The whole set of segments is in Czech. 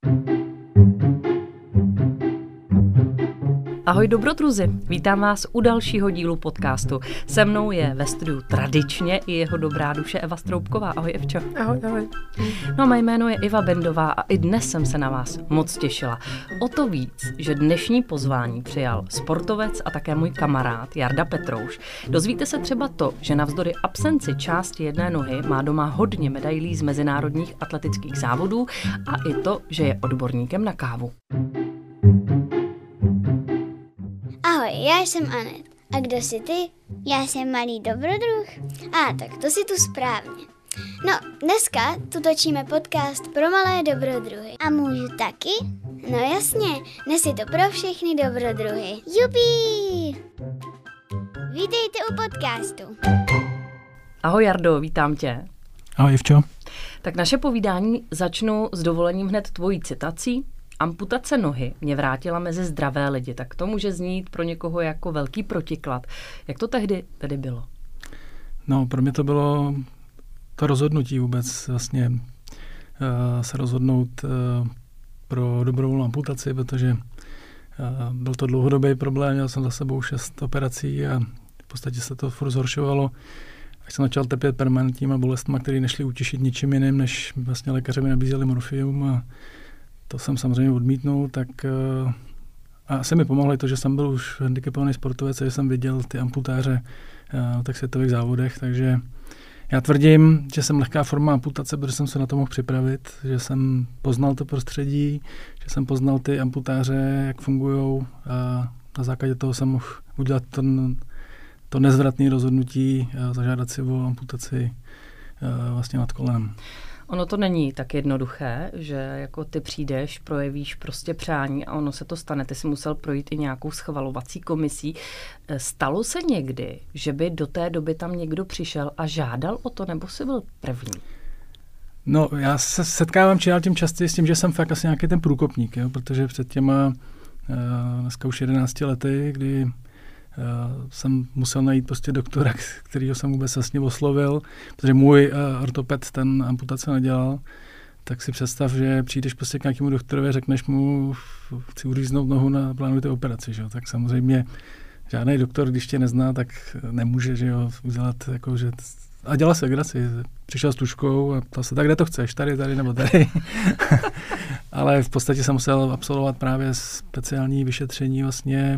Ahoj dobrodruzi, vítám vás u dalšího dílu podcastu. Se mnou je ve studiu tradičně i jeho dobrá duše Eva Stroubková. Ahoj Evčo. Ahoj. No, mé jméno je Iva Bendová a i dnes jsem se na vás moc těšila. O to víc, že dnešní pozvání přijal sportovec a také můj kamarád Jarda Petrouš. Dozvíte se třeba to, že navzdory absenci části jedné nohy má doma hodně medailí z mezinárodních atletických závodů a i to, že je odborníkem na kávu. Ahoj, já jsem Anet. A kdo jsi ty? Já jsem malý dobrodruh. Tak to si tu správně. No, dneska tu točíme podcast pro malé dobrodruhy. A můžu taky? No jasně, dnes je to pro všechny dobrodruhy. Jupí! Vítejte u podcastu. Ahoj Jardo, vítám tě. Ahoj Ivčo. Tak naše povídání začnu s dovolením hned tvojí citací. Amputace nohy mě vrátila mezi zdravé lidi, tak to může znít pro někoho jako velký protiklad. Jak to tehdy bylo? No, pro mě to bylo to rozhodnutí vůbec vlastně se rozhodnout pro dobrovolnou amputaci, protože byl to dlouhodobý problém, měl jsem za sebou 6 operací a v podstatě se to furt zhoršovalo. Až jsem začal trpět permanentníma bolestma, které nešly utěšit ničím jiným, než vlastně lékaři mi nabízeli morfium a to jsem samozřejmě odmítnul, tak a asi mi pomohlo i to, že jsem byl už handicapovaný sportovec a že jsem viděl ty amputáře na těch světových závodech, takže já tvrdím, že jsem lehká forma amputace, protože jsem se na to mohl připravit, že jsem poznal to prostředí, že jsem poznal ty amputáře, jak fungujou a na základě toho jsem mohl udělat to nezvratné rozhodnutí zažádat si o amputaci vlastně nad kolenem. Ono to není tak jednoduché, že jako ty přijdeš, projevíš prostě přání a ono se to stane. Ty jsi musel projít i nějakou schvalovací komisí. Stalo se někdy, že by do té doby tam někdo přišel a žádal o to, nebo jsi byl první? No, já se setkávám tím častěji s tím, že jsem fakt asi nějaký ten průkopník, jo? Protože před těma dneska už 11 lety, kdy jsem musel najít prostě doktora, kterýho jsem vůbec vlastně oslovil, protože můj ortoped ten amputace nedělal, tak si představ, že přijdeš prostě k nějakému doktorovi a řekneš mu, chci uříznout nohu na plánujte operaci, že jo? Tak samozřejmě žádný doktor, když tě nezná, tak nemůže, že jo, udělat jako, že a dělal se legraci. Přišel s tužkou a ptal se, tak kde to chceš, tady nebo tady. Ale v podstatě jsem musel absolvovat právě speciální vyšetření vlastně.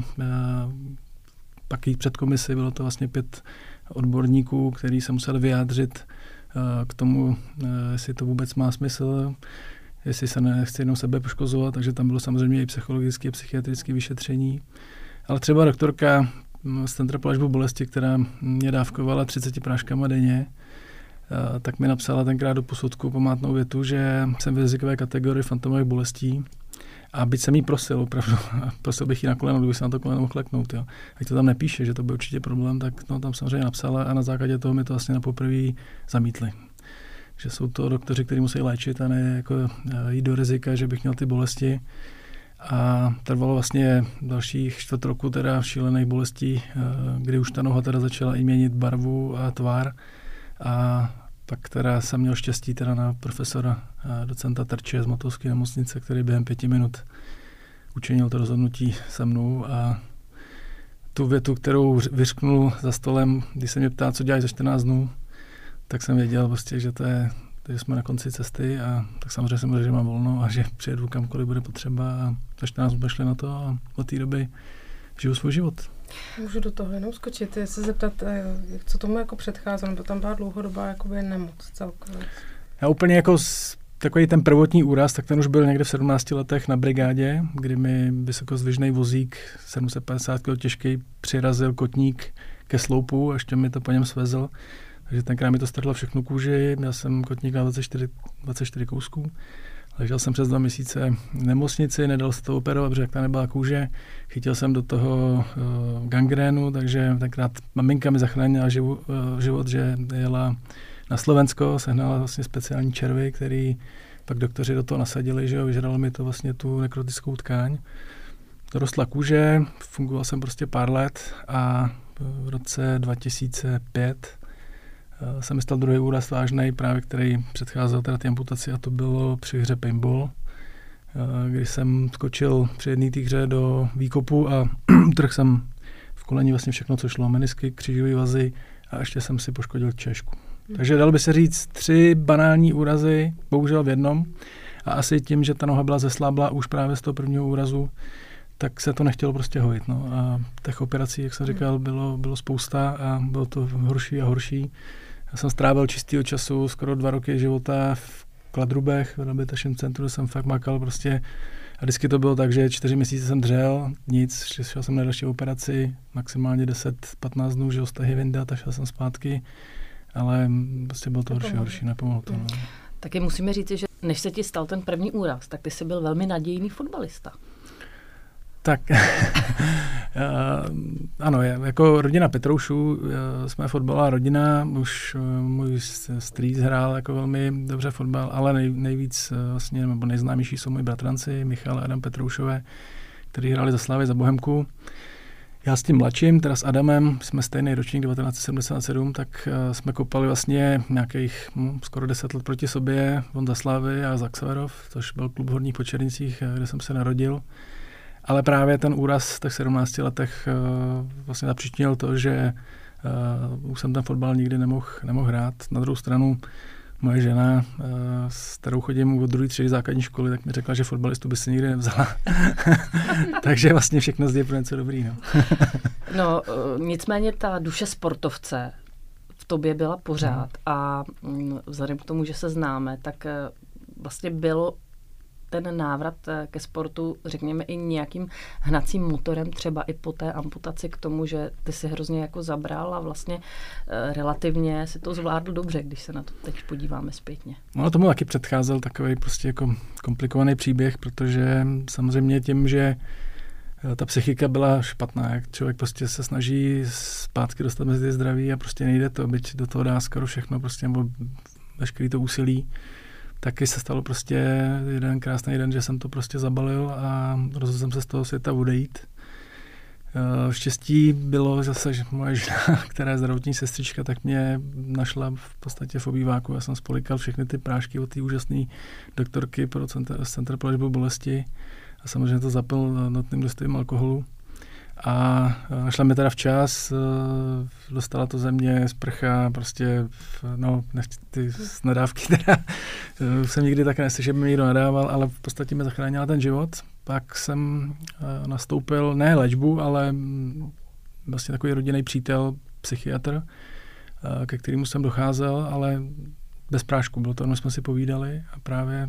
Pak jít před komisi, bylo to vlastně 5 odborníků, kteří se museli vyjádřit k tomu, jestli to vůbec má smysl, jestli se nechci jenom sebe poškozovat, takže tam bylo samozřejmě i psychologické a psychiatrické vyšetření. Ale třeba doktorka z Centra pro léčbu bolesti, která mě dávkovala 30 práškama denně, tak mi napsala tenkrát do posudku památnou větu, že jsem v rizikové kategorii fantomových bolestí. A byť jsem jí prosil, opravdu, prosil bych jí na koleno, kdyby se na to koleno mohl kleknout. Jo. Ať to tam nepíše, že to byl určitě problém, tak no, tam samozřejmě napsala a na základě toho mi to vlastně na poprvé zamítli. Že jsou to doktoři, kteří musí léčit a ne jako jít do rizika, že bych měl ty bolesti. A trvalo vlastně dalších 4 roku teda šílených bolestí, kdy už ta noha teda začala i měnit barvu a tvar. A pak teda jsem měl štěstí teda na profesora docenta Terče z Motolské nemocnice, který během 5 minut učinil to rozhodnutí se mnou a tu větu, kterou vyřknul za stolem, když se mě ptá, co děláš za 14 dnů, tak jsem věděl prostě, že že jsme na konci cesty a tak samozřejmě jsem řekl, že mám volno a že přijedu kamkoliv bude potřeba a za 14 dnů šli na to a od té doby žiju svůj život. Můžu do toho jenom skočit, se zeptat, co tomu jako předcházelo, nebo tam byla dlouhodobá jakoby nemoc celkově. Já úplně jako takový ten prvotní úraz, tak ten už byl někde v 17 letech na brigádě, kdy mi vysokozdvižný vozík 750 kg těžký přirazil kotník ke sloupu a ještě mi to po něm svezl. Takže tenkrát mi to strhlo všechnu kůži, měl jsem kotník na 24 kousků. Ležel jsem přes 2 měsíce v nemocnici, nedal se to operovat, protože ta nebyla kůže. Chytil jsem do toho gangrénu, takže tenkrát maminka mi zachránila život, že jela na Slovensko, sehnala vlastně speciální červy, který pak doktoři do toho nasadili, že jo, vyžralo mi to vlastně tu nekrotickou tkáň. To rostla kůže, fungoval jsem prostě pár let a v roce 2005 se mi stal druhý úraz vážnej, právě který předcházel teda ty amputaci a to bylo při hře paintball, kdy jsem skočil při jedné té hře do výkopu a trhl jsem v koleni vlastně všechno, co šlo, menisky, křížové vazy a ještě jsem si poškodil češku. Takže dalo by se říct 3 banální úrazy, bohužel v jednom. A asi tím, že ta noha byla zesláblá už právě z toho prvního úrazu, tak se to nechtělo prostě hojit. No. A těch operací, jak jsem říkal, bylo spousta a bylo to horší a horší. Já jsem strávil čistého času skoro 2 roky života v Kladrubech, v rehabilitačním centru, jsem fakt makal prostě. A vždycky to bylo tak, že 4 měsíce jsem dřel, nic, šel jsem na další operaci, maximálně 10-15 dnů, že stehy vyndat a šel jsem zpátky. Ale prostě bylo to horší, nepomohlo to. No. Taky musíme říct, že než se ti stal ten první úraz, tak ty jsi byl velmi nadějný fotbalista. Tak, ano, jako rodina Petroušů, jsme fotbalová rodina, už můj strýc hrál jako velmi dobře fotbal, ale nejvíc vlastně, nebo nejznámější jsou moji bratranci, Michal a Adam Petroušové, kteří hráli za Slávy, za Bohemku. Já s tím mladším, teda s Adamem, jsme stejný ročník 1977, tak jsme kopali vlastně nějakých skoro 10 let proti sobě, on za Slávy a za Xaverov, což byl klub v Horních Počernicích, kde jsem se narodil. Ale právě ten úraz v těch 17 letech vlastně zapříčinil to, že už jsem ten fotbal nikdy nemohl hrát. Na druhou stranu moje žena, s kterou chodím od 2. třídy základní školy, tak mi řekla, že fotbalistu by si nikdy nevzala. Takže vlastně všechno zde je pro něco dobrý. No. No, nicméně ta duše sportovce v tobě byla pořád a vzhledem k tomu, že se známe, tak vlastně bylo ten návrat ke sportu, řekněme, i nějakým hnacím motorem, třeba i po té amputaci k tomu, že ty si hrozně jako zabral a vlastně relativně si to zvládl dobře, když se na to teď podíváme zpětně. No, tomu taky předcházel takový prostě jako komplikovaný příběh, protože samozřejmě tím, že ta psychika byla špatná, jak člověk prostě se snaží zpátky dostat mezi zdraví a prostě nejde to, byť do toho dá skoro všechno, prostě nebo veškerý to úsilí. Taky se stalo prostě jeden krásný den, že jsem to prostě zabalil a rozhodl jsem se z toho světa odejít. Štěstí bylo zase, že moje žena, která je zdravotní sestřička, tak mě našla v podstatě v obýváku. Já jsem spolikal všechny ty prášky od té úžasné doktorky pro Centra pro léčbu bolesti a samozřejmě to zapil notným množstvím alkoholu. A našla mě teda včas, dostala to ze mě, sprcha, prostě, no, ty nadávky teda, jsem nikdy tak neslyšel, že by mi někdo nadával, ale v podstatě mi zachránila ten život. Pak jsem nastoupil, ne léčbu, ale vlastně takový rodinný přítel, psychiatr, ke kterému jsem docházel, ale bez prášku, bylo to, my jsme si povídali a právě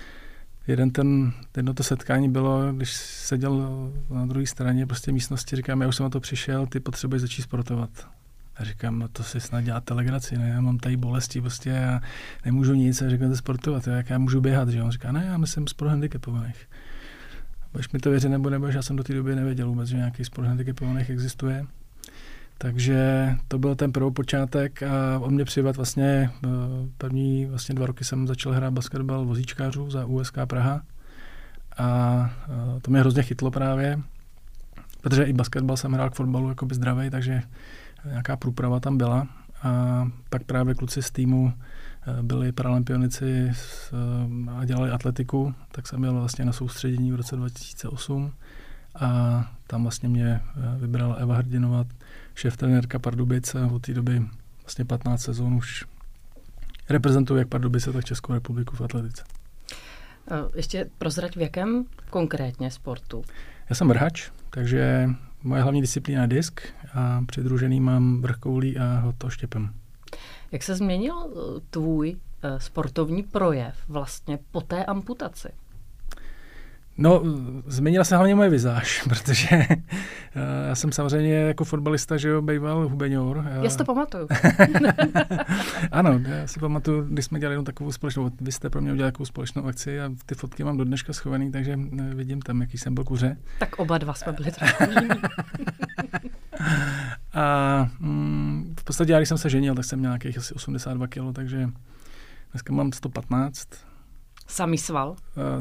jedno to setkání bylo, když seděl na druhé straně prostě místnosti, říkám, já už jsem na to přišel, ty potřebuješ začít sportovat. A říkám, no to si snad děláte legraci, ne? Já mám tady bolesti prostě, já nemůžu nic, a říkám, sportovat, jak já můžu běhat, že on říká, ne, já myslím sport handicapovaných. Budeš mi to věřit nebo nebudeš, já jsem do té doby nevěděl vůbec, že nějaký sport handicapovaných existuje. Takže to byl ten prvopočátek a on mě přivedl vlastně první 2 roky jsem začal hrát basketbal vozíčkářů za USK Praha a to mě hrozně chytlo právě, protože i basketbal jsem hrál k fotbalu jakoby zdravej, takže nějaká průprava tam byla a pak právě kluci z týmu byli paralympionici a dělali atletiku, tak jsem byl vlastně na soustředění v roce 2008 a tam vlastně mě vybrala Eva Hrdinová, šéf-trenérka Pardubic a od té doby vlastně 15 sezón už reprezentuji jak Pardubice, tak Českou republiku v atletice. Ještě prozrať, v jakém konkrétně sportu? Já jsem vrhač, takže moje hlavní disciplína je disk a přidružený mám vrch koulí a hoto štěpem. Jak se změnil tvůj sportovní projev vlastně po té amputaci? No, změnila se hlavně moje vizáž, protože já jsem samozřejmě jako fotbalista, že jo, býval hubeňor. Já si to pamatuju. Ano, já si pamatuju, když jsme dělali jenom takovou společnou, vy jste pro mě udělali takovou společnou akci a ty fotky mám do dneška schovaný, takže vidím tam, jaký jsem byl kuře. Tak oba dva jsme byli trošku jiný. A v podstatě, když jsem se ženil, tak jsem měl nějakých asi 82 kg, takže dneska mám 115. Samý sval?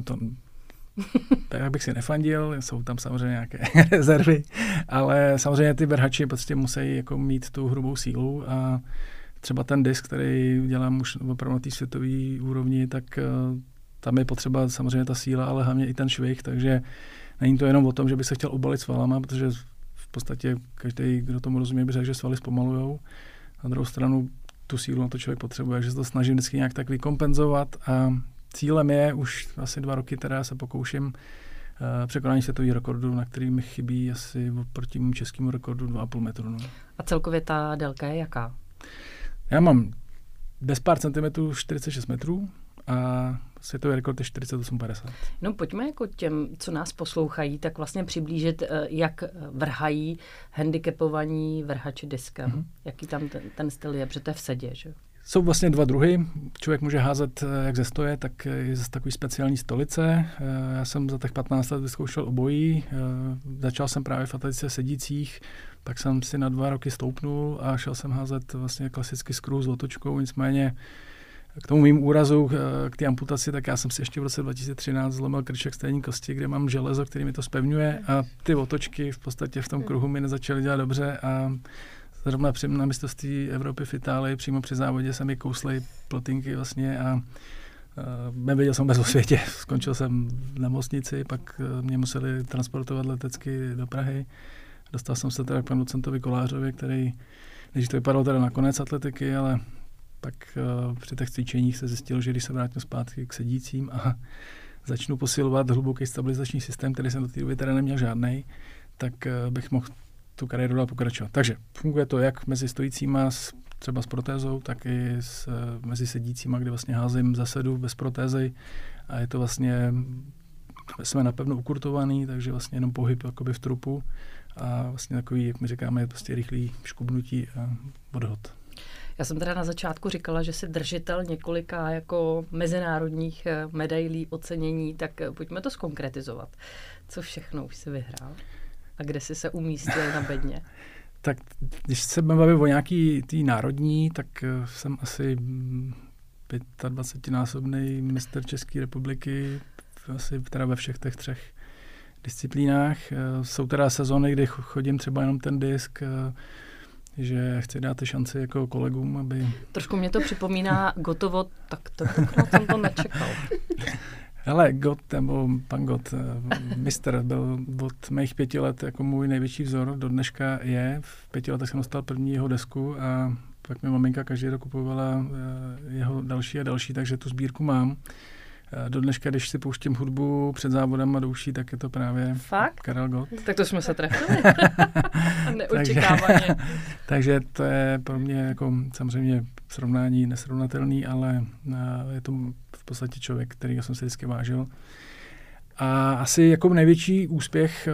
Tak bych si nefandil, jsou tam samozřejmě nějaké rezervy, ale samozřejmě ty vrhači prostě musí jako mít tu hrubou sílu a třeba ten disk, který dělám už opravdu na té světové úrovni, tak tam je potřeba samozřejmě ta síla, ale hlavně i ten švih, takže není to jenom o tom, že by se chtěl obalit svalama, protože v podstatě každý, kdo tomu rozumí, by řekl, že svaly zpomalujou. Na druhou stranu tu sílu na to člověk potřebuje, takže se to snažím vždycky nějak tak vykompenzovat a cílem je už asi 2 roky, teda se pokouším překonání světového rekordu, na který mi chybí asi oproti mému českému rekordu 2,5 metru. No. A celkově ta délka je jaká? Já mám bez pár centimetrů 46 metrů a světový rekord je 48,50. No pojďme jako těm, co nás poslouchají, tak vlastně přiblížit, jak vrhají handicapovaní vrhači diskem. Jaký tam ten styl je, protože to je v sedě, že? Jsou vlastně 2 druhy. Člověk může házet jak ze stoje, tak i ze takový speciální stolice. Já jsem za těch 15 let vyzkoušel obojí. Začal jsem právě v atletice sedících, pak jsem si na 2 roky stoupnul a šel jsem házet vlastně klasicky z kruhu s otočkou, nicméně k tomu mým úrazu, k té amputaci, tak já jsem si ještě v roce 2013 zlomil krček stejní kosti, kde mám železo, který mi to zpevňuje a ty otočky v podstatě v tom kruhu mi nezačaly dělat dobře a zrovna na mistrovství Evropy v Itálii přímo při závodě se mi kouslej plotinky vlastně a nevěděl jsem vůbec o světě. Skončil jsem v nemocnici, pak mě museli transportovat letecky do Prahy. Dostal jsem se teda k panu docentovi Kolářovi, který, než to vypadalo teda na konec atletiky, ale pak při těch cvičeních se zjistilo, že když se vrátím zpátky k sedícím a začnu posilovat hluboký stabilizační systém, který jsem do té doby teda neměl žádnej, tak bych mohl tu kariéru dál pokračovat. Takže funguje to jak mezi stojícíma, třeba s protézou, tak i mezi sedícíma, kde vlastně házím zasedu bez protézy a je to vlastně, jsme napevno ukurtovaný, takže vlastně jenom pohyb jakoby v trupu a vlastně takový, jak my říkáme, je prostě rychlý škubnutí a odhod. Já jsem teda na začátku říkala, že jsi držitel několika jako mezinárodních medailí, ocenění, tak pojďme to zkonkretizovat. Co všechno už jsi vyhrál? A kde jsi se umístil na bedně? Tak když se bavím o nějaký tý národní, tak jsem asi 25násobný mistr České republiky, asi teda ve všech těch 3 disciplínách. Jsou teda sezóny, kdy chodím třeba jenom ten disk, že chci dát šanci jako kolegům, aby... Trošku mě to připomíná Gotovo, tak jsem to nečekal. Hele, pan Gott, mistr, byl od mých 5 let jako můj největší vzor, do dneška je. V 5 letech jsem dostal první jeho desku a pak mi maminka každý rok kupovala jeho další a další, takže tu sbírku mám. Do dneška, když si pouštím hudbu před závodem a douší, tak je to právě Fakt? Karel Gott. Tak to jsme se trefili. Neočekávaně. Takže to je pro mě jako samozřejmě srovnání nesrovnatelný, ale je to v podstatě člověk, kterýho jsem si vždycky vážil. A asi jako největší úspěch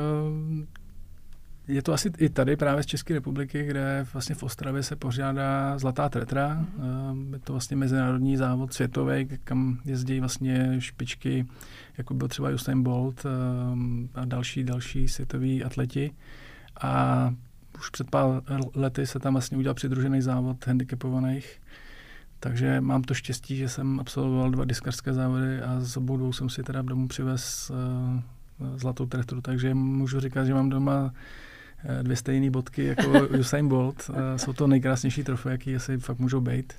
je to asi i tady právě z České republiky, kde vlastně v Ostravě se pořádá Zlatá Tetra. Je to vlastně mezinárodní závod světový, kam jezdí vlastně špičky, jako byl třeba Usain Bolt a další světoví atleti. A už před pár lety se tam vlastně udělal přidružený závod handicapovaných. Takže mám to štěstí, že jsem absolvoval 2 diskarské závody a z obou 2 jsem si teda domů přivez Zlatou Tetru, takže můžu říkat, že mám doma 2 stejné bodky jako Usain Bolt. Jsou to nejkrásnější trofeje, jaký asi fakt můžou být.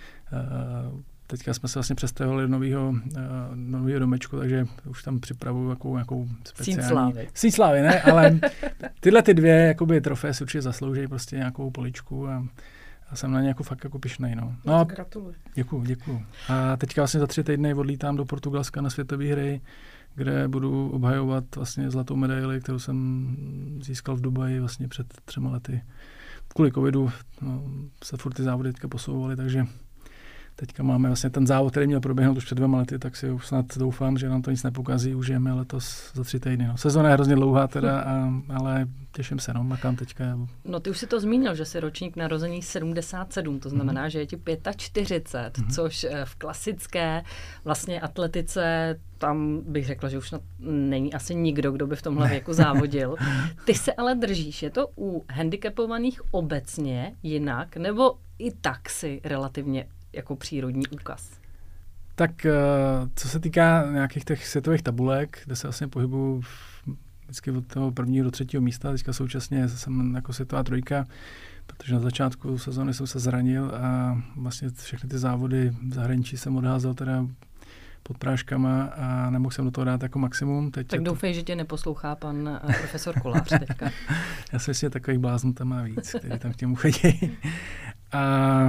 Teďka jsme se vlastně přestěhovali do nového domečku, takže už tam připravuju nějakou speciální... Síň slávy, ne? Ale tyhle ty 2 jakoby trofeje si určitě zaslouží prostě nějakou poličku a jsem na ně jako fakt jako pyšnej. No gratuluji. Děkuju. A teďka vlastně za 3 týdny odlítám do Portugalska na světové hry, kde budu obhajovat vlastně zlatou medaili, kterou jsem získal v Dubaji vlastně před 3 lety. Kvůli covidu se furt ty závody teďka posouvaly, takže teďka máme vlastně ten závod, který měl proběhnout už před 2 lety, tak si snad doufám, že nám to nic nepokazí, užijeme letos za 3 týdny. Sezona je hrozně dlouhá teda, ale těším se, makám teďka. No ty už si to zmínil, že jsi ročník narození 77, to znamená, že je ti 45, což v klasické vlastně atletice, tam bych řekla, že už není asi nikdo, kdo by v tomhle věku závodil. Ty se ale držíš, je to u handicapovaných obecně jinak, nebo i tak si relativně jako přírodní úkaz? Tak co se týká nějakých těch světových tabulek, kde se vlastně pohybuju vždycky od toho 1. do 3. místa, teďka současně jsem jako světová 3, protože na začátku sezóny jsem se zranil a vlastně všechny ty závody v zahraničí jsem odházel teda pod práškama a nemohl jsem do toho dát jako maximum. Tak doufej, že tě neposlouchá pan profesor Kolář teďka. Já si myslím, že takových bláznů tam má víc, kteří tam k němu chodí. A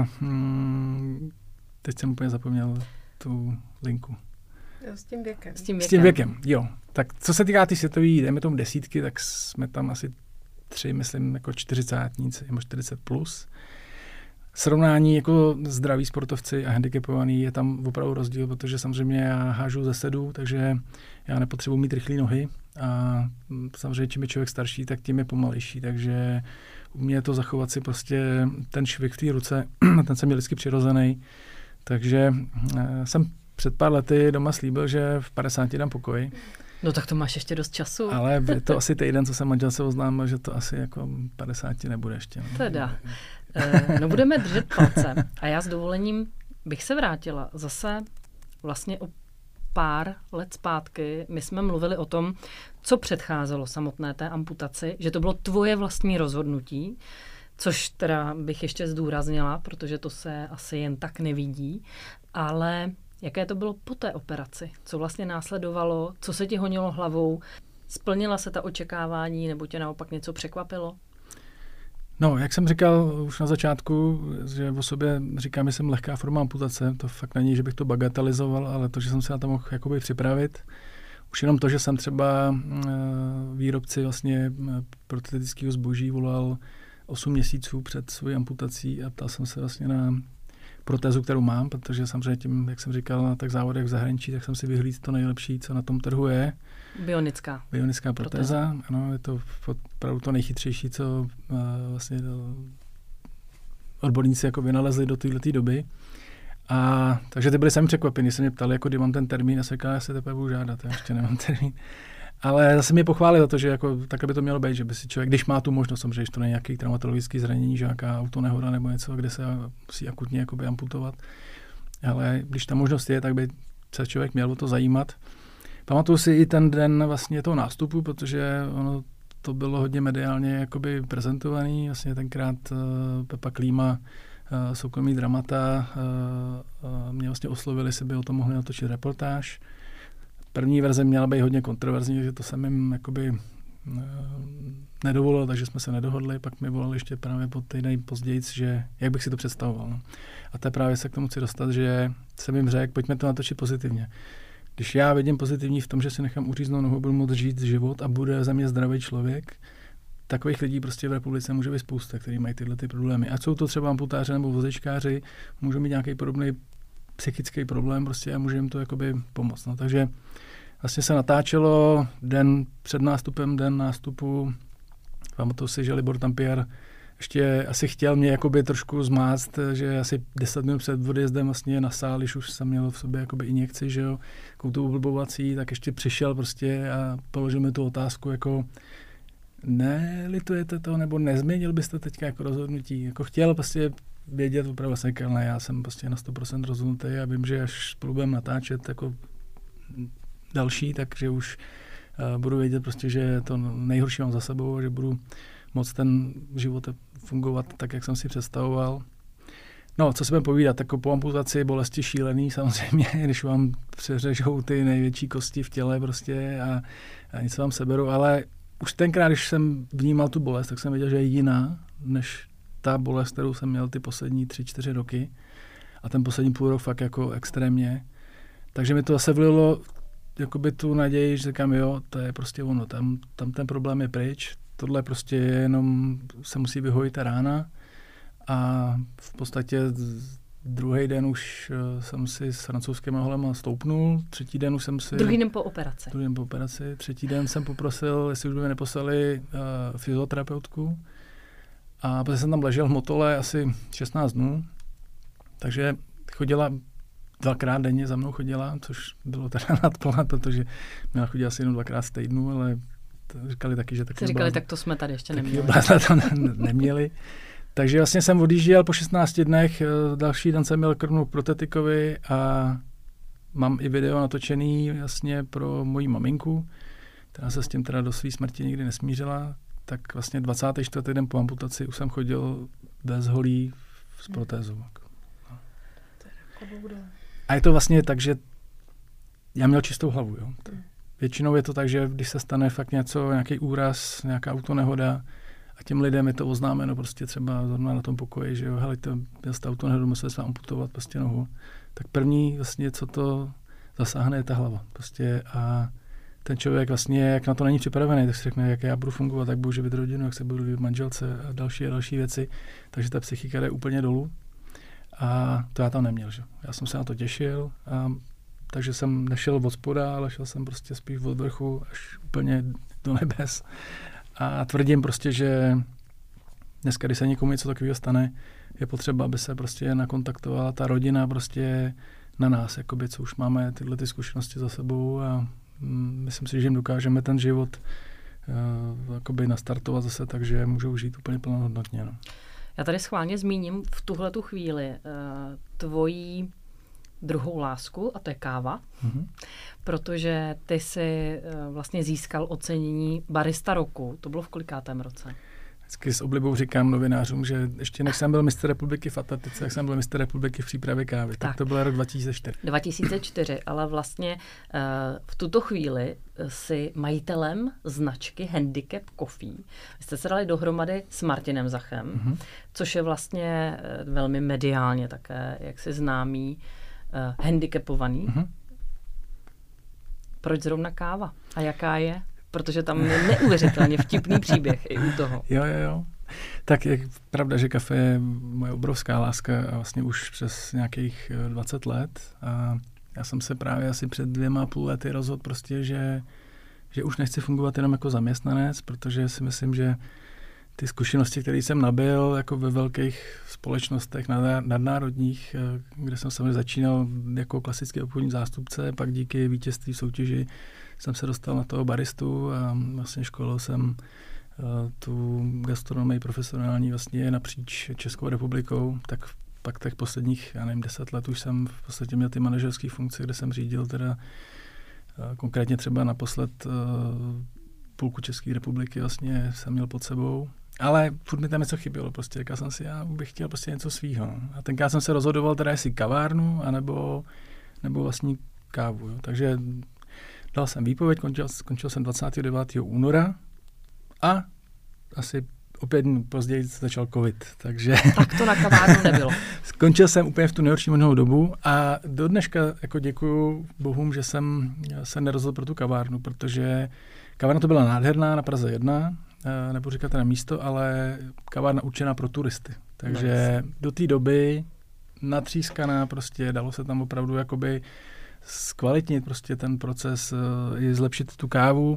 teď jsem úplně zapomněl tu linku. Jo, s tím věkem. S tím věkem, jo. Tak co se týká ty světový, dejme tomu 10, tak jsme tam asi 3, myslím, jako 40níci, nebo 40 plus. Srovnání jako zdraví sportovci a handicapovaný je tam opravdu rozdíl, protože samozřejmě já hážu ze sedu, takže já nepotřebuji mít rychlé nohy a samozřejmě čím je člověk starší, tak tím je pomalejší, takže u mě je to zachovat si prostě ten švih v té ruce, ten jsem měl vždycky přirozený, takže jsem před pár lety doma slíbil, že v 50 dám pokoj. No tak to máš ještě dost času. Ale je to asi týden, co jsem manželce oznámil, že to asi jako 50 nebude ještě. No. Teda. No budeme držet palce. A já s dovolením bych se vrátila zase vlastně o pár let zpátky. My jsme mluvili o tom, co předcházelo samotné té amputaci, že to bylo tvoje vlastní rozhodnutí, což teda bych ještě zdůraznila, protože to se asi jen tak nevidí, ale jaké to bylo po té operaci? Co vlastně následovalo? Co se ti honilo hlavou? Splnila se ta očekávání nebo tě naopak něco překvapilo? No, jak jsem říkal už na začátku, že o sobě říkám, že jsem lehká forma amputace, to fakt není, že bych to bagatelizoval, ale to, že jsem se na to mohl jakoby připravit. Už jenom to, že jsem třeba výrobci vlastně protetického zboží volal 8 měsíců před svojí amputací a ptal jsem se vlastně na protézu, kterou mám, protože samozřejmě tím, jak jsem říkal, na tak závodech v zahraničí, tak jsem si vyhlídl to nejlepší, co na tom trhu je. Bionická protéza. Ano, je to opravdu to nejchytřejší, co vlastně odborníci jako vynalezli do této doby. A takže ty byli sami překvapení, se mě ptali, jako kdy mám ten termín, a se říkal, já se teprve budu žádat, já ještě nemám termín. Ale zase mě pochválili za to, že jako, tak by to mělo být, že by si člověk, když má tu možnost, samozřejmě, že to není nějaký traumatologický zranění, že nějaká autonehoda nebo něco, kde se musí akutně jakoby amputovat. Ale když ta možnost je, tak by se člověk měl o to zajímat. Pamatuju si i ten den vlastně toho nástupu, protože ono to bylo hodně mediálně jakoby prezentovaný. Vlastně tenkrát Pepa Klíma, soukromý dramata, mě vlastně oslovili, jestli by o tom mohli natočit reportáž. První verze měla být hodně kontroverzní, že to jsem jim jakoby nedovolil, takže jsme se nedohodli. Pak mi volali ještě právě po týden později, že jak bych si to představoval. No. A to právě se k tomu chci dostat, že jsem jim řekl, pojďme to natočit pozitivně. Když já vidím pozitivní v tom, že si nechám uříznout nohu, budu moct žít život a bude za mě zdravý člověk, takových lidí prostě v republice může být spousta, kteří mají tyhle ty problémy. Ať jsou to třeba amputáři nebo vozečkáři, můžou mít nějaký podobný psychický problém prostě a může jim to jakoby pomoct. No, takže vlastně se natáčelo den před nástupem, den nástupu. Pamatuju si, že Libor Tampier ještě asi chtěl mě jakoby trošku zmást, že asi 10 minut před odjezdem vlastně na sál, když už jsem měl v sobě jakoby injekci, že jo, tu oblbovací, tak ještě přišel prostě a položil mi tu otázku jako nelitujete to, nebo nezměnil byste teďka jako rozhodnutí. Jako chtěl prostě vědět, opravdu jsem říkal, ne, já jsem prostě na 100% rozhodnutý a vím, že až spolu budeme natáčet jako další, takže už budu vědět prostě, že to nejhorší mám za sebou a že budu moc ten život fungovat tak, jak jsem si představoval. No, co si budeme povídat, jako po amputaci bolesti šílený samozřejmě, když vám přeřežou ty největší kosti v těle prostě a něco vám seberou, ale už tenkrát, když jsem vnímal tu bolest, tak jsem věděl, že je jiná, než ta bolest, kterou jsem měl ty poslední 3-4 roky a ten poslední půl rok fakt jako extrémně. Takže mi to zase vlilo jakoby tu naději, že říkám, jo, to je prostě ono, tam ten problém je pryč, tohle prostě jenom se musí vyhojit ta rána a v podstatě druhý den už jsem si s francouzskými holema stoupnul, třetí den už jsem si... Druhý den po operaci. Třetí den jsem poprosil, jestli už by mi neposlali fyzioterapeutku a protože jsem tam ležel v motole asi 16 dnů, takže chodila 2krát denně za mnou chodila, což bylo teda nadplná, protože měla chodit asi jenom 2krát v týdnu, ale říkali taky, že taky říkali, tak to jsme tady ještě neměli. Tam neměli. Takže vlastně jsem odjížděl po 16 dnech, další den jsem měl krvnou k protetikovi a mám i video natočený jasně pro moji maminku, která se s tím teda do své smrti nikdy nesmířila, tak vlastně 24. den po amputaci už jsem chodil bez holí s protézou. A je to vlastně tak, že já měl čistou hlavu. Jo. Většinou je to tak, že když se stane fakt něco, nějaký úraz, nějaká autonehoda a těm lidem je to oznámeno prostě třeba zrovna na tom pokoji, že jo, hele, jste autonehodu, museli jsme amputovat prostě nohu. Tak první vlastně, co to zasáhne, je ta hlava. Prostě a ten člověk vlastně, jak na to není připravený, tak si řekne, jak já budu fungovat, jak budu živit rodinu, jak se budu živit manželce a další věci. Takže ta psychika jde úplně dolů. A to já tam neměl, že? Já jsem se na to těšil, takže jsem nešel od spoda, ale šel jsem prostě spíš od vrchu až úplně do nebes. A tvrdím prostě, že dneska, když se někomu něco takového stane, je potřeba, aby se prostě nakontaktovala ta rodina prostě na nás, jakoby, co už máme tyhle ty zkušenosti za sebou a myslím si, že jim dokážeme ten život jakoby nastartovat zase, takže můžou žít úplně plnohodnotně. No. Já tady schválně zmíním v tuhletu chvíli tvojí druhou lásku, a to je káva, protože ty si vlastně získal ocenění barista roku. To bylo v kolikátém roce? Vždycky s oblibou říkám novinářům, že ještě než jsem byl mistr republiky v atletice, tak jsem byl mistr republiky v přípravě kávy. Tak to byl rok 2004. 2004, ale vlastně v tuto chvíli si majitelem značky Handicap Coffee. Vy jste se dali dohromady s Martinem Zachem, což je vlastně velmi mediálně také, jak si známý, handicapovaný. Proč zrovna káva? A jaká je? Protože tam je neuvěřitelně vtipný příběh i u toho. Jo. Tak je pravda, že kafe je moje obrovská láska a vlastně už přes nějakých 20 let. A já jsem se právě asi před 2,5 lety rozhodl prostě, že už nechci fungovat jenom jako zaměstnanec, protože si myslím, že ty zkušenosti, které jsem nabyl jako ve velkých společnostech nadnárodních, kde jsem samozřejmě začínal jako klasický obchodní zástupce, pak díky vítězství v soutěži jsem se dostal na toho baristu a vlastně školil jsem tu gastronomii profesionální vlastně napříč Českou republikou, tak pak těch posledních, 10 let už jsem v podstatě měl ty manažerské funkce, kde jsem řídil teda konkrétně třeba naposled půlku České republiky vlastně jsem měl pod sebou. Ale furt mi tam něco chybělo, prostě říkal jsem si, já bych chtěl prostě něco svýho. A tenkrát jsem se rozhodoval teda jestli kavárnu, anebo vlastní kávu. Jo. Takže dal jsem výpověď, skončil jsem 29. února a asi o 5 dní později začal covid. Takže tak to na kavárnu nebylo. Skončil jsem úplně v tu nejhorší možnou dobu a do dneška jako děkuju bohům, že jsem se nerozhodl pro tu kavárnu, protože kavárna to byla nádherná na Praze 1, nebudu říkat teda místo, ale kavárna určená pro turisty. Takže do té doby natřískaná prostě, dalo se tam opravdu jakoby zkvalitnit prostě ten proces, i zlepšit tu kávu.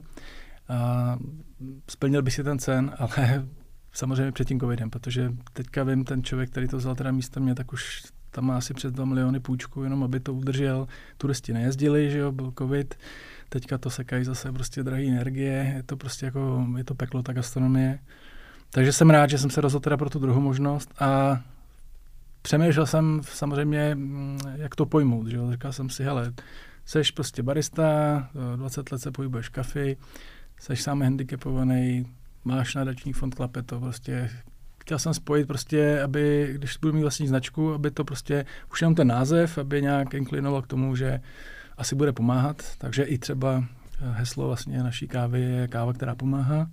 A splnil by si ten sen, ale samozřejmě před tím covidem, protože teďka vím, ten člověk, který to vzal teda místo mě, tak už tam má asi přes 2 miliony půjčku, jenom aby to udržel. Turisti nejezdili, že jo, byl covid. Teďka to sekají zase prostě drahé energie, je to prostě jako, je to peklo, ta gastronomie. Takže jsem rád, že jsem se rozhodl teda pro tu druhou možnost a přemýšlel jsem samozřejmě, jak to pojmout, že jo. Říkal jsem si, hele, seš prostě barista, 20 let se pohybuješ v kafi, seš sám handicapovaný, máš nadační fond Klapeto, prostě chtěl jsem spojit prostě, aby, když budu mít vlastní značku, aby to prostě, už jenom ten název, aby nějak inklinoval k tomu, že asi bude pomáhat, takže i třeba heslo vlastně naší kávy je káva, která pomáhá.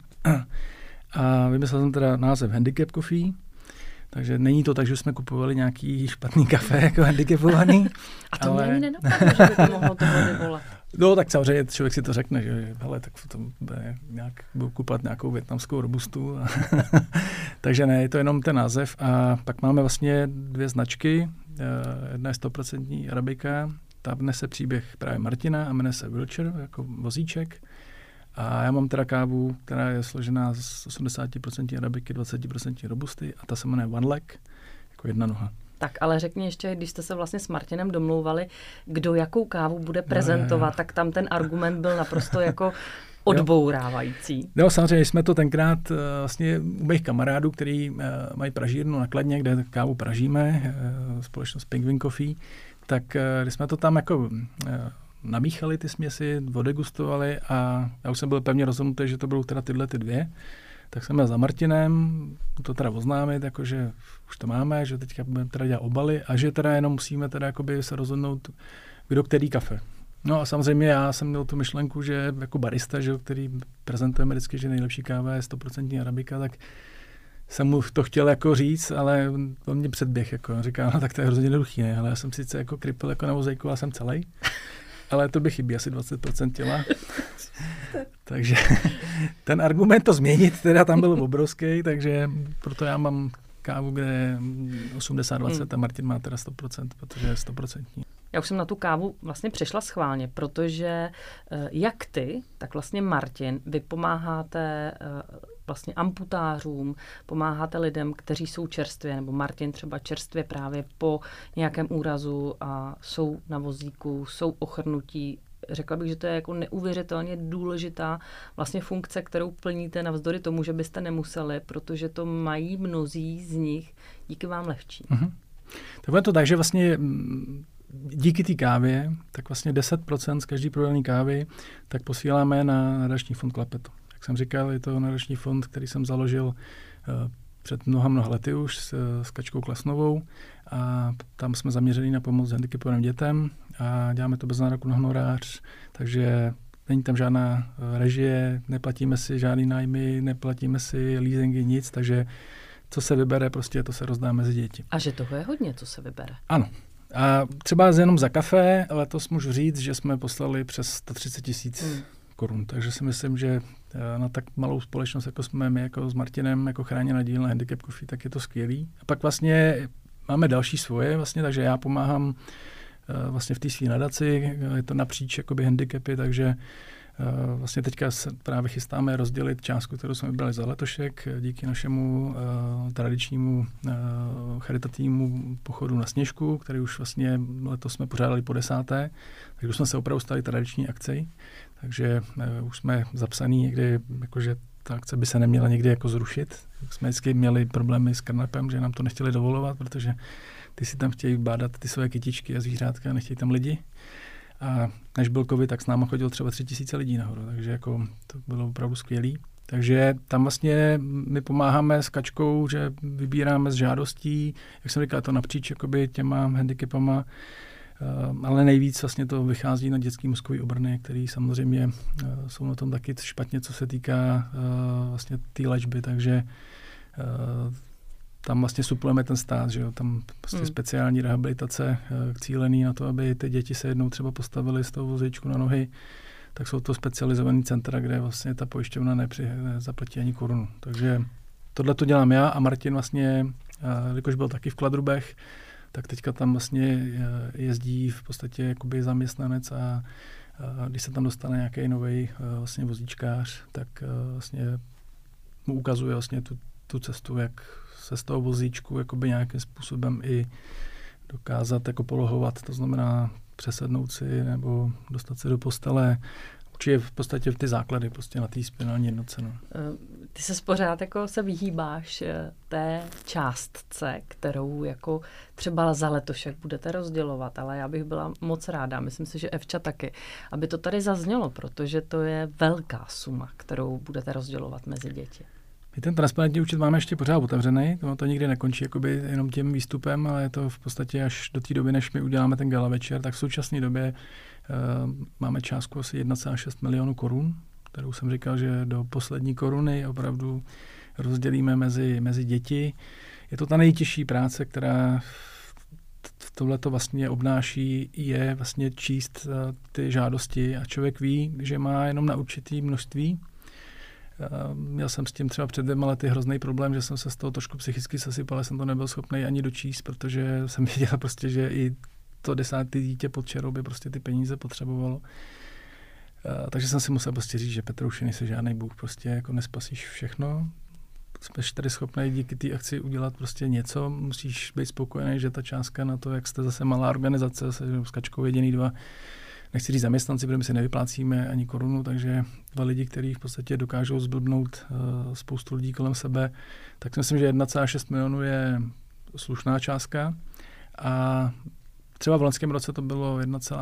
A vymyslel jsem teda název Handicap Coffee, takže není to tak, že jsme kupovali nějaký špatný kafe jako handicapovaný. A to mě ani nenapadlo, že by to mohlo tohle vyvolat. No tak samozřejmě člověk si to řekne, že hele, tak to bude nějak, budu kupovat nějakou vietnamskou robustu. Takže ne, je to jenom ten název. A pak máme vlastně 2 značky. Jedna je 100% arabika, ta nese příběh právě Martina a jmenuje se Wiltshire, jako vozíček. A já mám teda kávu, která je složená z 80% arabiky, 20% robusty a ta se jmenuje One Leg, jako jedna noha. Tak ale řekni ještě, když jste se vlastně s Martinem domlouvali, kdo jakou kávu bude prezentovat, tak tam ten argument byl naprosto jako odbourávající. No samozřejmě jsme to tenkrát vlastně u mých kamarádů, který mají pražírnu na Kladně, kde kávu pražíme, společnost Penguin Coffee, tak když jsme to tam jako namíchali ty směsi, odegustovali a já už jsem byl pevně rozhodnutý, že to budou teda tyhle ty 2. Tak jsem byl za Martinem, to teda oznámit, jakože už to máme, že teďka budeme teda dělat obaly a že teda jenom musíme teda jakoby se rozhodnout, kdo který kafe. No a samozřejmě já jsem měl tu myšlenku, že jako barista, že, který prezentujeme vždycky, že nejlepší káva je 100% arabika, tak jsem mu to chtěl jako říct, ale on mě předběh, jako říká, no tak to je hrozně jednoduchý, ne? Ale já jsem sice jako krypil jako na vozejku, ale jsem celý, ale to by chybí asi 20% těla. Takže ten argument to změnit teda tam byl obrovský, takže proto já mám kávu, kde je 80-20 a Martin má teda 100%, protože je 100%. Já už jsem na tu kávu vlastně přišla schválně, protože jak ty, tak vlastně Martin, vy pomáháte vlastně amputářům, pomáháte lidem, kteří jsou čerstvě, nebo Martin třeba čerstvě právě po nějakém úrazu a jsou na vozíku, jsou ochrnutí. Řekla bych, že to je jako neuvěřitelně důležitá vlastně funkce, kterou plníte navzdory tomu, že byste nemuseli, protože to mají mnozí z nich díky vám lehčí. Tak je to tak, že vlastně díky té kávě, tak vlastně 10% z každý prodané kávy tak posíláme na nadační fond Klapetu. Jak jsem říkal, je to nadační fond, který jsem založil před mnoha lety už s Kačkou Klasnovou a tam jsme zaměřili na pomoc handicapovaným dětem a děláme to bez nároku na honorář, takže není tam žádná režie, neplatíme si žádný nájmy, neplatíme si leasingy, nic, takže co se vybere, prostě to se rozdá mezi děti. A že toho je hodně, co se vybere. Ano. A třeba jenom za kafe letos můžu říct, že jsme poslali přes 130 000 korun. Takže si myslím, že na tak malou společnost, jako jsme my, jako s Martinem, jako chráněná dílna Handicap Coffee, tak je to skvělý. A pak vlastně máme další svoje, vlastně, takže já pomáhám vlastně v té své nadaci, je to napříč jakoby handicapy, takže vlastně teďka se právě chystáme rozdělit částku, kterou jsme vybrali za letošek díky našemu tradičnímu charitativnímu pochodu na Sněžku, který už vlastně letos jsme pořádali po 10. Takže už jsme se opravdu stali tradiční akcí, takže už jsme zapsaný někdy, jakože ta akce by se neměla někdy jako zrušit. Jsme vždycky měli problémy s Carnapem, že nám to nechtěli dovolovat, protože ty si tam chtějí bádat ty své kytičky a zvířátka a nechtějí tam lidi. A než byl covid, tak s náma chodilo třeba 3000 lidí nahoru, takže jako to bylo opravdu skvělý. Takže tam vlastně my pomáháme s Kačkou, že vybíráme z žádostí, jak jsem říkal, to napříč jakoby těma handicapama, ale nejvíc vlastně to vychází na dětský mozkový obrny, který samozřejmě jsou na tom taky špatně, co se týká vlastně té léčby, takže tam vlastně suplujeme ten stát, že jo, tam vlastně speciální rehabilitace cílený na to, aby ty děti se jednou třeba postavily z toho vozíčku na nohy, tak jsou to specializovaný centra, kde vlastně ta pojišťovna nezaplatí ani korunu. Takže tohle to dělám já a Martin vlastně, jakož byl taky v Kladrubech, tak teďka tam vlastně jezdí v podstatě jakoby zaměstnanec a když se tam dostane nějaký nový vlastně vozíčkář, tak vlastně mu ukazuje vlastně tu cestu, jak se z toho vozíčku jakoby nějakým způsobem i dokázat jako polohovat, to znamená přesednout si nebo dostat se do postele. Určitě v podstatě ty základy prostě na té spinální jednotce. No. Ty se pořád jako se vyhýbáš té částce, kterou jako třeba za letošek budete rozdělovat, ale já bych byla moc ráda, myslím si, že Evča taky, aby to tady zaznělo, protože to je velká suma, kterou budete rozdělovat mezi děti. My ten transparentní účet máme ještě pořád otevřený, to nikdy nekončí jakoby jenom tím výstupem, ale je to v podstatě až do té doby, než my uděláme ten gala večer, tak v současné době máme částku asi 1,6 milionu korun, kterou jsem říkal, že do poslední koruny opravdu rozdělíme mezi děti. Je to ta nejtěžší práce, která tohleto vlastně obnáší, je vlastně číst ty žádosti a člověk ví, že má jenom na určitý množství. Měl jsem s tím třeba před 2 lety hrozný problém, že jsem se z toho trošku psychicky sesypal, ale jsem to nebyl schopný ani dočíst, protože jsem věděl prostě, že i to 10. dítě pod čarou by prostě ty peníze potřebovalo. Takže jsem si musel prostě říct, že Petrouši, nejsi žádný bůh, prostě jako nespasíš všechno. Jsme tady schopný díky té akci udělat prostě něco, musíš být spokojený, že ta částka na to, jak jste zase malá organizace, zase s Kačkou jediný 2, nechci říct zaměstnanci, protože my si nevyplácíme ani korunu, takže 2 lidi, kteří v podstatě dokážou zblbnout spoustu lidí kolem sebe, tak myslím, že 1,6 milionu je slušná částka a třeba v loňském roce to bylo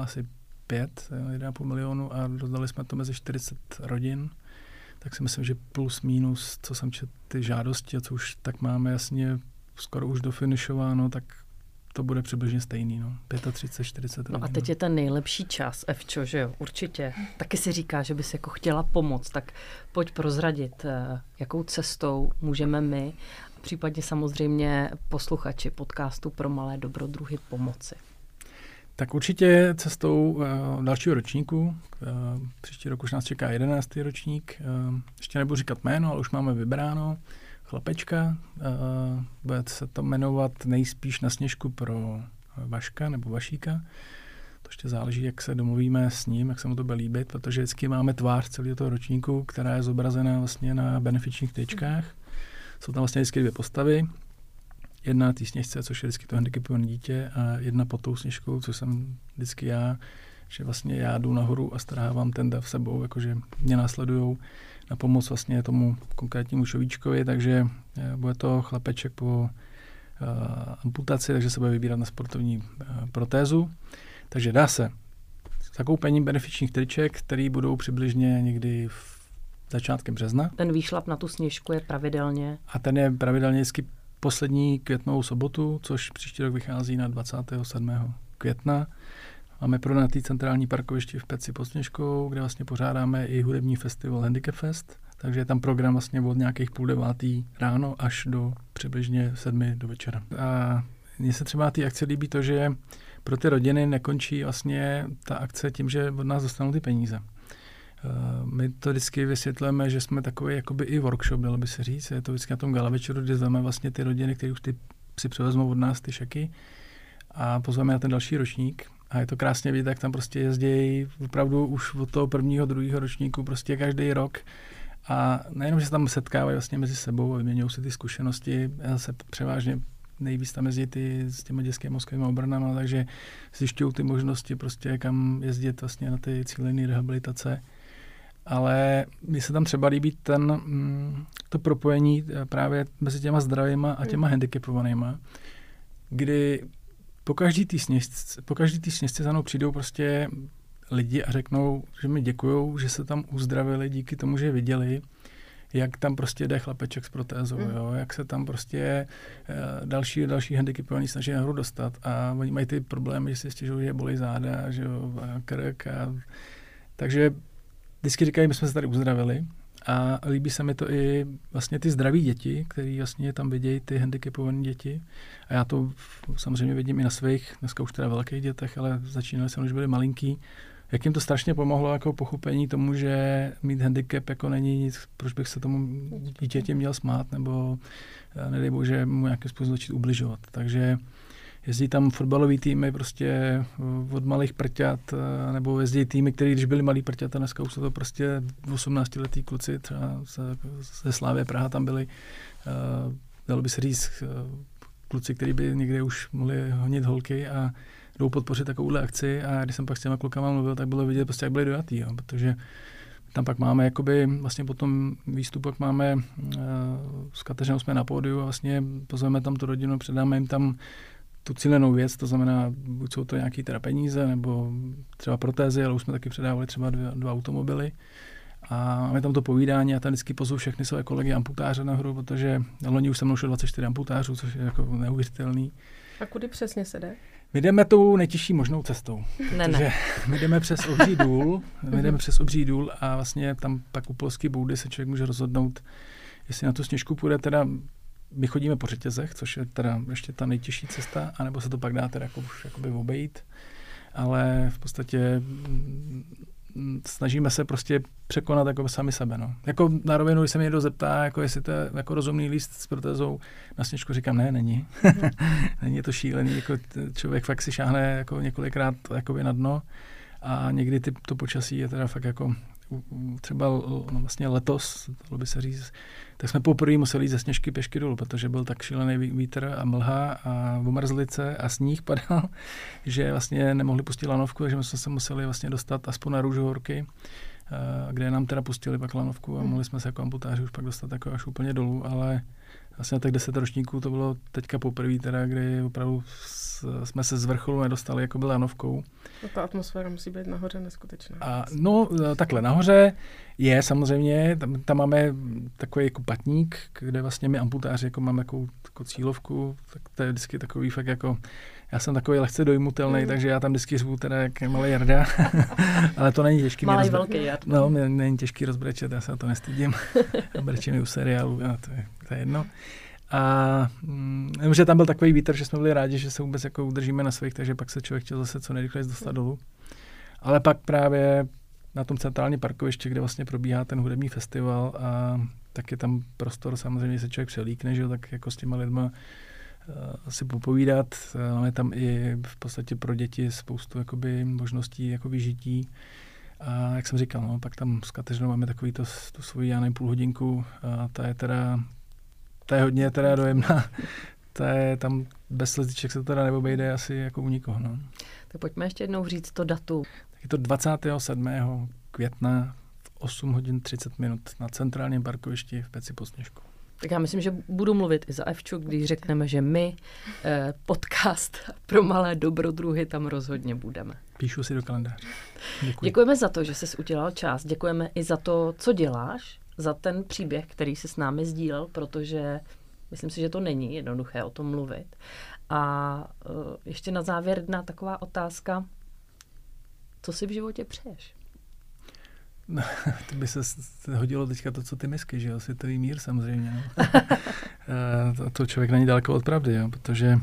1,5 milionu a rozdali jsme to mezi 40 rodin, tak si myslím, že plus minus, co jsem četl ty žádosti a co už tak máme jasně skoro už dofinišováno, tak to bude přibližně stejný, no. 35, 40 rodin. No a teď je ten nejlepší čas, Evčo, že jo, určitě. Taky si říká, že bys jako chtěla pomoct, tak pojď prozradit, jakou cestou můžeme my, případně samozřejmě posluchači podcastu Pro malé dobrodruhy pomoci. Tak určitě cestou dalšího ročníku. Příští rok už nás čeká 11. ročník. Ještě nebudu říkat jméno, ale už máme vybráno. Chlapečka. Bude se to jmenovat Nejspíš na sněžku pro Vaška nebo Vašíka. To ještě záleží, jak se domluvíme s ním, jak se mu to bude líbit, protože vždycky máme tvář celého toho ročníku, která je zobrazená vlastně na benefičních tyčkách. Jsou tam vlastně vždycky 2 postavy. Jedna té sněžce, což je vždycky to handicapované dítě, a jedna pod tou sněžkou, což jsem vždycky já, že vlastně já jdu nahoru a strhávám ten dav sebou, jakože mě následujou na pomoc vlastně tomu konkrétnímu šovíčkovi, takže bude to chlapeček po amputaci, takže se bude vybírat na sportovní protézu. Takže dá se zakoupení benefičních triček, které budou přibližně někdy začátkem března. Ten výšlap na tu sněžku je pravidelně? A ten je pravidelně vždycky poslední květnovou sobotu, což příští rok vychází na 27. května. Máme pronajatý centrální parkoviště v Peci pod Sněžkou, kde vlastně pořádáme i hudební festival Handicap Fest, takže je tam program vlastně od nějakých 8:30 ráno až do přibližně 7 do večera. A mně se třeba té akce líbí to, že pro ty rodiny nekončí vlastně ta akce tím, že od nás dostanou ty peníze. My to vždycky vysvětlujeme, že jsme takový jakoby i workshop, dalo by se říct. Je to vždycky na tom gala večeru, kde zveme vlastně ty rodiny, které už si převezmou od nás ty šeky a pozveme na ten další ročník. A je to krásně vidět, jak tam prostě jezdí opravdu už od toho 1., 2. ročníku prostě každý rok. A nejenom, že se tam setkávají vlastně mezi sebou a vyměňují si ty zkušenosti, se převážně nejvíc tam jezdí s těmi dětskými mozkovými obranami, takže zjišťují ty možnosti prostě kam jezdit vlastně na ty cílené rehabilitace. Ale mně se tam třeba líbí to propojení právě mezi těma zdravýma a těma handicapovanýma, kdy po každý té sněžce za mnou přijdou prostě lidi a řeknou, že mi děkujou, že se tam uzdravili díky tomu, že viděli, jak tam prostě jde chlapeček s protézou, jo? Jak se tam prostě další handicapovaní snaží nahoru dostat a oni mají ty problémy, že si stěžují, že bolí záda, že jo, a krk. Takže vždycky říkají, my jsme se tady uzdravili a líbí se mi to i vlastně ty zdraví děti, který vlastně tam vidějí ty handicapované děti. A já to samozřejmě vidím i na svých, dneska už teda velkých dětech, ale začínali jsem, když byli malinký, jak jim to strašně pomohlo jako pochopení tomu, že mít handicap jako není nic, proč bych se tomu dítěti měl smát, nebo nedej bože mu nějakým způsobem začít ubližovat. Takže jezdí tam fotbalový týmy prostě od malých prťat, nebo jezdí týmy, který když byli malí prťata, dneska už jsou to prostě 18letí kluci, třeba ze Slávie Praha tam byli, dalo by se říct, kluci, kteří by někde už mohli honit holky a jdou podpořit takovouhle akci a když jsem pak s těma klukama mluvil, tak bylo vidět prostě, jak byli dojatý, jo, protože tam pak máme, jakoby, vlastně po tom výstupu, jak máme, s Kateřinou jsme na pódiu a vlastně pozveme tam tu rodinu, předáme jim tam tu cílenou věc, to znamená, buď jsou to nějaké teda peníze, nebo třeba protézy, ale už jsme taky předávali třeba 2 automobily. A máme tam to povídání a tam vždycky pozvu všechny své kolegy amputáře nahoru, protože loni už se mnou šlo 24 amputářů, což je jako neuvěřitelný. A kudy přesně se jde? My jdeme tou nejtěžší možnou cestou. Ne. My jdeme přes Obří důl, a vlastně tam pak u Polské boudy se člověk může rozhodnout, jestli na tu sněžku půjde teda. My chodíme po řetězech, což je teda ještě ta nejtěžší cesta, anebo se to pak dá teda už jakoby obejít, ale v podstatě snažíme se prostě překonat jako sami sebe. No. Jako na rovinu, když se mě někdo zeptá, jako jestli to je jako rozumný líst s protézou na sněžku, říkám, ne, není. Není to šílený, jako člověk fakt si šáhne jako několikrát jakoby na dno a někdy to počasí je teda fakt jako třeba vlastně letos, dalo by se říct, tak jsme poprvé museli jít ze sněžky pěšky dolů, protože byl tak šílený vítr a mlha a omrzlice a sníh padal, že vlastně nemohli pustit lanovku, takže jsme se museli vlastně dostat aspoň na Růžohorky, kde nám teda pustili pak lanovku a mohli jsme se jako amputáři už pak dostat jako až úplně dolů, ale vlastně tak 10 ročníků to bylo teďka poprvé teda, kdy opravdu jsme se z vrcholu nedostali jako byla lanovkou. No ta atmosféra musí být nahoře neskutečná. A no takhle nahoře je samozřejmě, tam máme takový jako patník, kde vlastně my amputáři jako máme jako cílovku, tak to je vždycky takový fakt jako Já jsem takový lehce dojmutelný, takže já tam vždycky řvu teda jak malý Jarda, ale to není těžký. Malý velký Jarda. No, není těžký rozbrečet, já se to nestydím. Brečím i u seriálu, to je jedno. A že tam byl takový vítr, že jsme byli rádi, že se vůbec jako udržíme na svých, takže pak se člověk chtěl zase co nejrychleji dostat dolů. Ale pak právě na tom centrálním parkovišti, kde vlastně probíhá ten hudební festival a tak je tam prostor, samozřejmě se člověk přelíkne, že jo, tak jako s těma lidma si popovídat. Máme tam i v podstatě pro děti spoustu jakoby možností jako vyžití. A jak jsem říkal, no, pak tam s Kateřinou máme takový tu svoji, já nevím, půl hodinku a ta je hodně teda dojemná. To je tam bez slziček se to teda neobejde asi jako u nikoho. No. Tak pojďme ještě jednou říct to datum. Je to 27. května v 8 hodin 30 minut na centrálním parkovišti v Peci pod Sněžkou. Tak já myslím, že budu mluvit i za Evču, když řekneme, že my podcast pro malé dobrodruhy tam rozhodně budeme. Píšu si do kalendáře. Děkuji. Děkujeme za to, že jsi udělal čas. Děkujeme i za to, co děláš, za ten příběh, který jsi s námi sdílel, protože myslím si, že to není jednoduché o tom mluvit. A ještě na závěr jedna taková otázka. Co si v životě přeješ? No, to by se hodilo teďka to, co ty misky, že jo? Světový mír samozřejmě. No. To člověk není daleko od pravdy, jo? Protože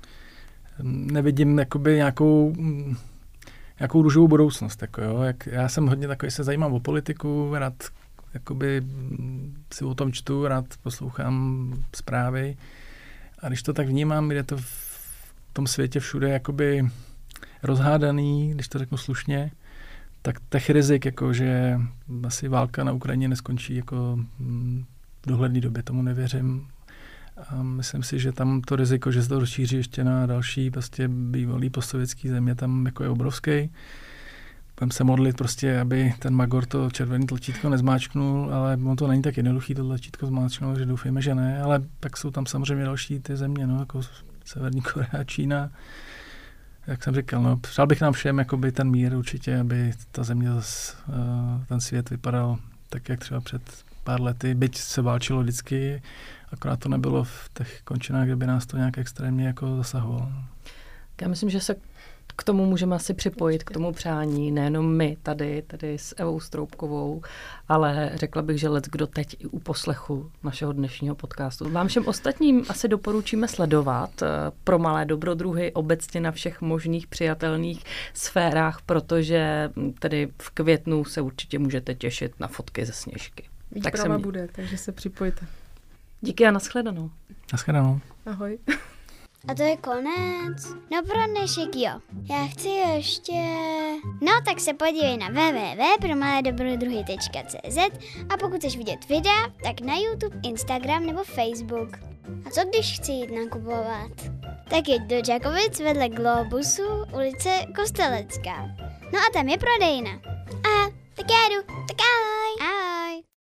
nevidím jakoby nějakou růžovou budoucnost. Jako, jo? Já jsem hodně takový, se zajímám o politiku, rád jakoby si o tom čtu, rád poslouchám zprávy a když to tak vnímám, je to v tom světě všude jakoby rozhádaný, když to řeknu slušně, tak těch rizik, jako že asi válka na Ukrajině neskončí jako v dohledné době, tomu nevěřím. A myslím si, že tam to riziko, že se to rozšíří ještě na další prostě bývalý postsovětský země, tam jako je obrovský. Budeme se modlit prostě, aby ten Magor to červený tlačítko nezmáčknul, ale on to není tak jednoduchý to tlačítko zmáčknout, že doufejme, že ne, ale pak jsou tam samozřejmě další ty země, no, jako Severní Korea, Čína. Jak jsem říkal, no, přál bych nám všem jakoby ten mír určitě, aby ta země, ten svět vypadal tak, jak třeba před pár lety, byť se válčilo vždycky, akorát to nebylo v těch končinách, kde by nás to nějak extrémně jako zasahovalo. Já myslím, že se k tomu můžeme asi připojit, k tomu přání, nejenom my tady s Evou Stroupkovou, ale řekla bych, že kdo teď i u poslechu našeho dnešního podcastu. Vám všem ostatním asi doporučíme sledovat Pro malé dobrodruhy obecně na všech možných přijatelných sférách, protože tedy v květnu se určitě můžete těšit na fotky ze Sněžky. Výprava bude, takže se připojte. Díky a nashledanou. Nashledanou. Ahoj. A to je konec. No pro dnešek jo. Já chci ještě... No tak se podívej na www.promaledobrodruhy.cz a pokud chceš vidět videa, tak na YouTube, Instagram nebo Facebook. A co když chci jít nakupovat? Tak jeď do Čakovic vedle Globusu, ulice Kostelecká. No a tam je prodejna. Aha, tak já jdu. Tak ahoj. Ahoj.